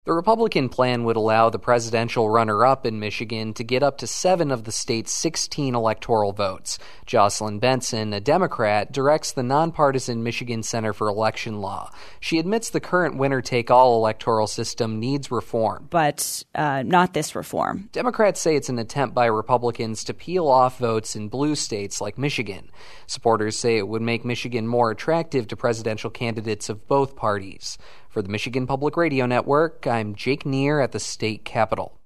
The Republican plan would allow the presidential runner-up in Michigan to get up to 7 of the state's 16 electoral votes. Jocelyn Benson, a Democrat, directs the nonpartisan Michigan Center for Election Law. She admits the current winner-take-all electoral system needs reform. But not this reform. Democrats say it's an attempt by Republicans to peel off votes in blue states like Michigan. Supporters say it would make Michigan more attractive to presidential candidates of both parties. For the Michigan Public Radio Network, I'm Jake Neer at the state capitol.